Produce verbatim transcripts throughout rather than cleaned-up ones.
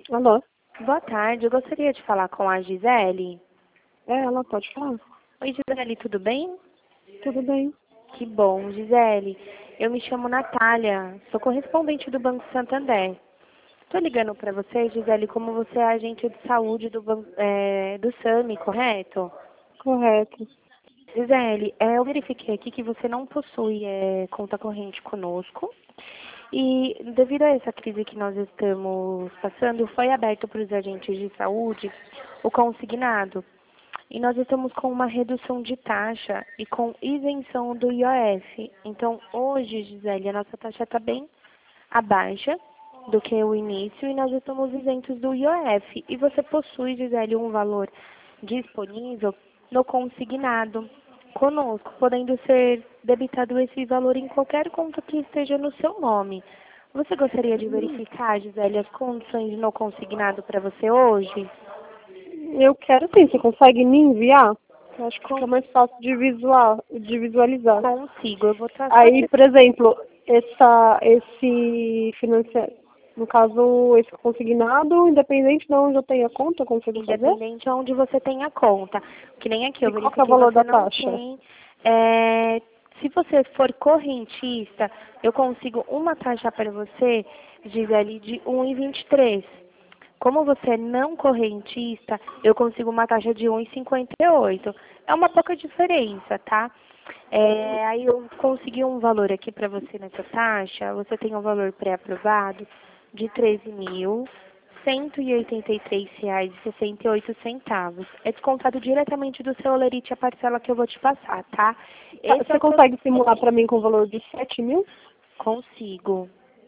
Alô? Boa tarde, eu gostaria de falar com a Gisele. É, ela pode falar? Oi, Gisele, tudo bem? Tudo bem. Que bom, Gisele. Eu me chamo Natália, sou correspondente do Banco Santander. Estou ligando para você, Gisele, como você é agente de saúde do, ban- é, do SAMI, correto? Correto. Gisele, é, eu verifiquei aqui que você não possui é, conta corrente conosco. E devido a essa crise que nós estamos passando, foi aberto para os agentes de saúde o consignado. E nós estamos com uma redução de taxa e com isenção do I O F. Então, hoje, Gisele, a nossa taxa está bem abaixo do que o início e nós estamos isentos do I O F. E você possui, Gisele, um valor disponível no consignado conosco, podendo ser debitado esse valor em qualquer conta que esteja no seu nome. Você gostaria de verificar, Gisele, as condições no consignado para você hoje? Eu quero sim, você consegue me enviar? Eu acho que Com- fica mais fácil de, visual, de visualizar. Consigo, eu vou estar só Aí, te... por exemplo, essa, esse financiamento, no caso, esse consignado, independente de onde eu tenha conta, eu consigo fazer? Independente aonde você tem a conta. Que nem aqui, eu E qual que é o verifiquei, valor você da não taxa? tem. É, se você for correntista, eu consigo uma taxa para você, Gisele, de um e vinte e três. Como você é não correntista, eu consigo uma taxa de um e cinquenta e oito. É uma pouca diferença, tá? É, aí eu consegui um valor aqui para você nessa taxa. Você tem um valor pré-aprovado de treze mil cento e oitenta e três reais e sessenta e oito centavos. É descontado diretamente do seu olerite a parcela que eu vou te passar, tá? Tá, Esse é você o to... consegue simular para mim com o valor de sete mil? Consigo.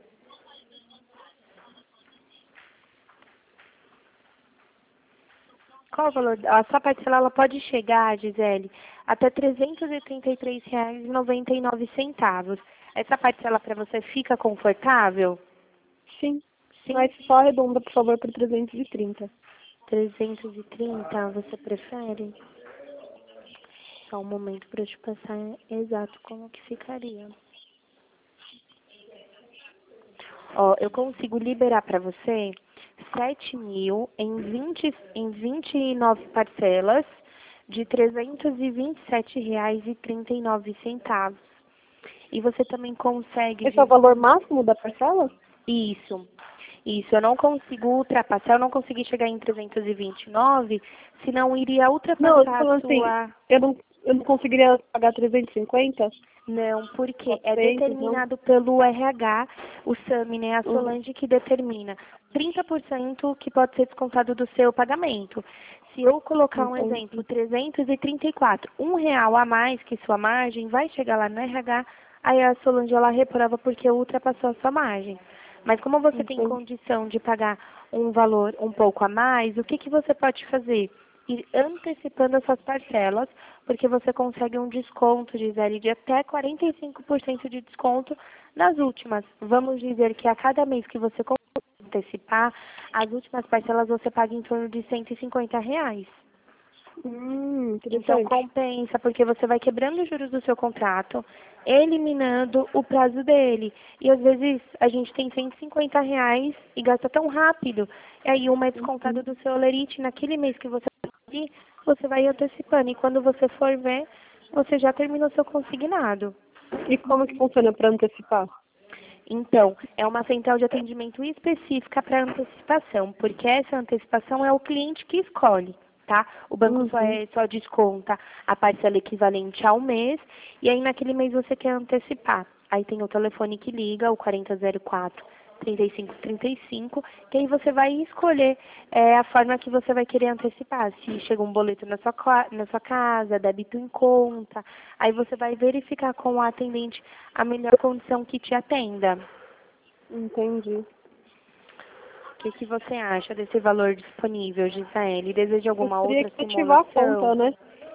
Qual o valor? A sua parcela ela pode chegar, Gisele, até trezentos e trinta e três reais e noventa e nove centavos. Essa parcela para você fica confortável? Sim. Sim? Mas só arredonda, por favor, para trezentos e trinta. trezentos e trinta, você prefere? Só um momento para eu te passar exato como que ficaria. Ó, eu consigo liberar para você sete mil em vinte em vinte e nove parcelas de trezentos e vinte e sete reais e trinta e nove centavos. E você também consegue Esse é o valor máximo da parcela? isso. Isso, eu não consigo ultrapassar, eu não consegui chegar em trezentos e vinte e nove, senão iria Não, eu tô ultrapassar a falando assim, sua... eu não, eu não conseguiria pagar trezentos e cinquenta? Não, porque é quatrocentos, não? determinado pelo R H, o SAMI, né, a Uhum. Solange, que determina trinta por cento que pode ser descontado do seu pagamento. Se eu colocar um exemplo, Entendi. trezentos e trinta e quatro, um real a mais que sua margem, vai chegar lá no R H, aí a Solange ela reprova porque ultrapassou a sua margem. Mas como você tem Entendi. condição de pagar um valor um pouco a mais, o que, que você pode fazer? Ir antecipando as suas parcelas, porque você consegue um desconto, Gisele, de até quarenta e cinco por cento de desconto nas últimas. Vamos dizer que a cada mês que você antecipar, as últimas parcelas você paga em torno de cento e cinquenta reais. Hum, Então interessante. compensa, porque você vai quebrando os juros do seu contrato, eliminando o prazo dele. E às vezes a gente tem cento e cinquenta reais e gasta tão rápido. E aí uma é descontada Uhum. do seu olerite, naquele mês que você conseguir, você vai antecipando. E quando você for ver, você já terminou seu consignado. E como que funciona para antecipar? Então, é uma central de atendimento específica para antecipação, porque essa antecipação é o cliente que escolhe, tá? O banco só, Uhum. é, só desconta a parcela equivalente ao mês, e aí naquele mês você quer antecipar. Aí tem o telefone que liga, o quarenta zero quatro, trinta e cinco trinta e cinco, que aí você vai escolher é, a forma que você vai querer antecipar. Se chega um boleto na sua, ca- na sua casa, débito em conta, aí você vai verificar com o atendente a melhor condição que te atenda. Entendi. O que, que você acha desse valor disponível, Gisele? Deseja Eu alguma teria outra que ativar a conta, simulação? né?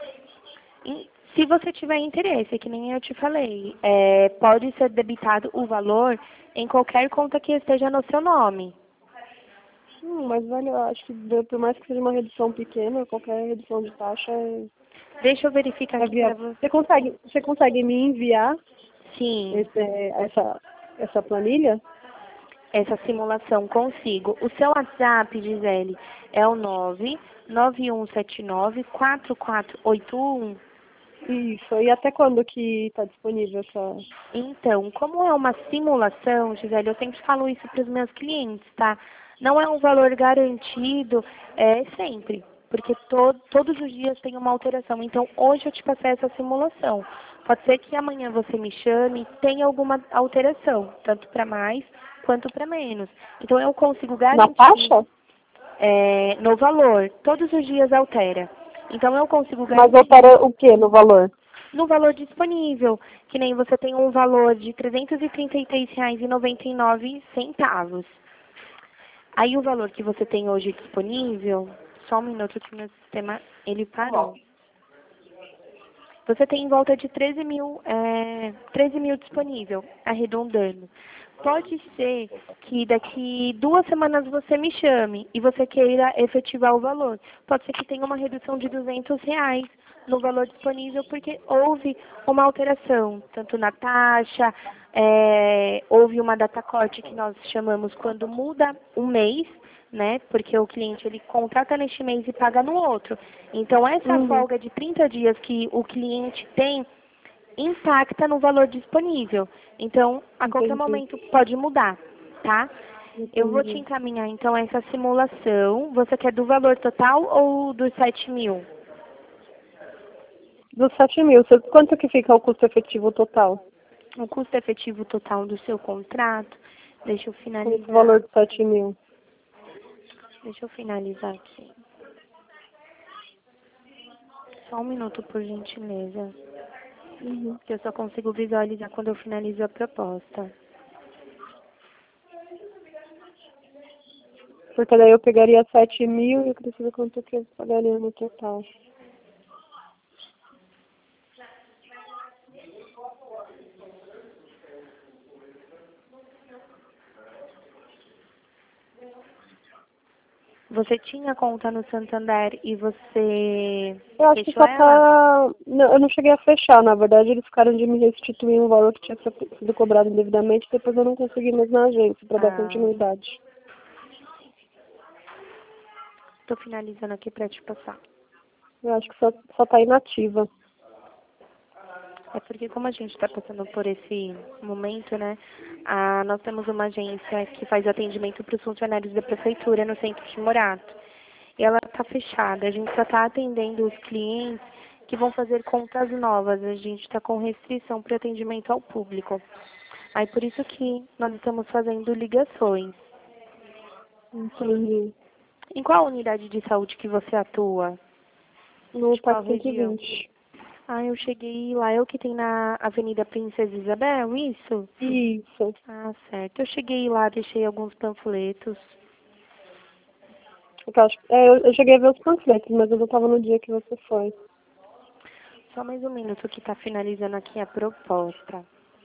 E se você tiver interesse, que nem eu te falei, é, pode ser debitado o valor em qualquer conta que esteja no seu nome. Hum, mas, velho, eu acho que deu- por mais que seja uma redução pequena, qualquer redução de taxa é, Deixa eu verificar é aqui para viável. você. Você consegue, você consegue me enviar Sim, esse, essa, essa planilha? essa simulação consigo. O seu WhatsApp, Gisele, é o nove nove um sete nove quatro quatro oito um. Isso. E até quando que está disponível essa... Então, como é uma simulação, Gisele, eu sempre falo isso para os meus clientes, tá? Não é um valor garantido, é sempre, porque to todos os dias tem uma alteração. Então, hoje eu te passei essa simulação. Pode ser que amanhã você me chame e tenha alguma alteração, tanto para mais quanto para menos. Então, eu consigo garantir... Na taxa? É, no valor. Todos os dias altera. Então, eu consigo Mas garantir... altera o que no valor? No valor disponível, que nem você tem um valor de trezentos e trinta e três reais e noventa e nove centavos. Aí o valor que você tem hoje disponível, só um minuto que meu sistema, ele parou. Você tem em volta de treze mil, é, treze mil disponível, arredondando. Pode ser que daqui duas semanas você me chame e você queira efetivar o valor. Pode ser que tenha uma redução de duzentos reais no valor disponível, porque houve uma alteração, tanto na taxa, é, houve uma data corte que nós chamamos quando muda um mês, né? Porque o cliente ele contrata neste mês e paga no outro. Então, essa Uhum. folga de trinta dias que o cliente tem impacta no valor disponível. Então, a Entendi. qualquer momento pode mudar, tá? Entendi. Eu vou te encaminhar, então, essa simulação. Você quer do valor total ou dos sete mil? Dos sete mil, você- quanto que fica o custo efetivo total? O custo efetivo total do seu contrato, deixa eu Com esse finalizar. valor de sete mil. Deixa eu finalizar aqui. Só um minuto, por gentileza. Uhum. Que eu só consigo visualizar quando eu finalizo a proposta. Porque daí eu pegaria sete mil e eu queria saber quanto que eu pagaria no total. Você tinha conta no Santander e você Eu acho que fechou só ela? tá... Não, eu não cheguei a fechar, na verdade eles ficaram de me restituir um valor que tinha sido cobrado indevidamente, depois eu não consegui mais na agência para dar Ah, continuidade. tô finalizando aqui pra te passar. Eu acho que só, só tá inativa. É porque como a gente está passando por esse momento, né, a, nós temos uma agência que faz atendimento para os funcionários da prefeitura no centro de Morato. E ela está fechada, a gente só está atendendo os clientes que vão fazer contas novas, a gente está com restrição para atendimento ao público. Aí por isso que nós estamos fazendo ligações. Entendi. Em qual unidade de saúde que você atua? No De qual Parque cento e região? vinte. Ah, eu cheguei lá, é o que tem na Avenida Princesa Isabel, isso? Isso. Ah, certo. Eu cheguei lá, deixei alguns panfletos. Eu, acho, é, eu, eu cheguei a ver os panfletos, mas eu não estava no dia que você foi. Só mais um minuto que está finalizando aqui a proposta.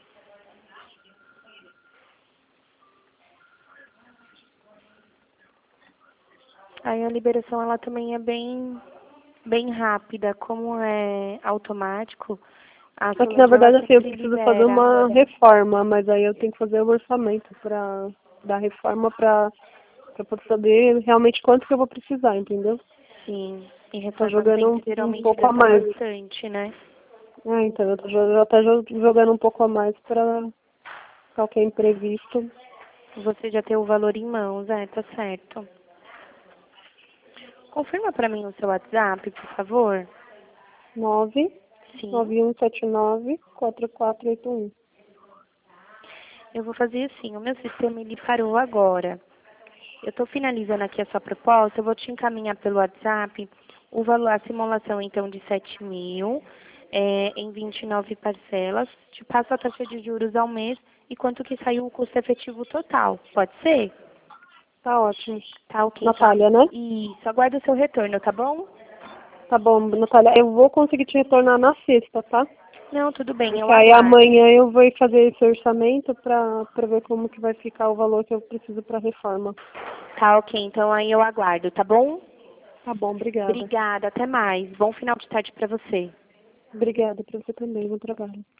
Aí a liberação ela também é bem, bem rápida, como é automático. A Só que na Solange, ela verdade assim, eu sempre preciso fazer libera. uma reforma, mas aí eu tenho que fazer o orçamento para da reforma para para saber realmente quanto que eu vou precisar, entendeu? Sim, e Tô reforma jogando sempre um, um geralmente pouco a gasta mais. bastante, né? Ah, então eu tô jo- já tá jo- jogando um pouco a mais para qualquer imprevisto. Você já tem o valor em mãos, é, tá certo. Confirma para mim o seu WhatsApp, por favor. nove Sim. nove um sete nove quatro quatro oito um. Eu vou fazer assim, o meu sistema ele parou agora. Eu estou finalizando aqui a sua proposta, eu vou te encaminhar pelo WhatsApp o valor, a simulação então de sete mil é, em vinte e nove parcelas. Te passo a taxa de juros ao mês e quanto que saiu o custo efetivo total. Pode ser? Tá ótimo. Tá ok. Natália, né? Isso, aguardo o seu retorno, tá bom? Tá bom, Natália. Eu vou conseguir te retornar na sexta, tá? Não, tudo bem, eu Porque aí aguardo. amanhã eu vou fazer esse orçamento pra, pra ver como que vai ficar o valor que eu preciso pra reforma. Tá ok, então aí eu aguardo, tá bom? Tá bom, obrigada. Obrigada, até mais. Bom final de tarde para você. Obrigada pra você também, bom trabalho.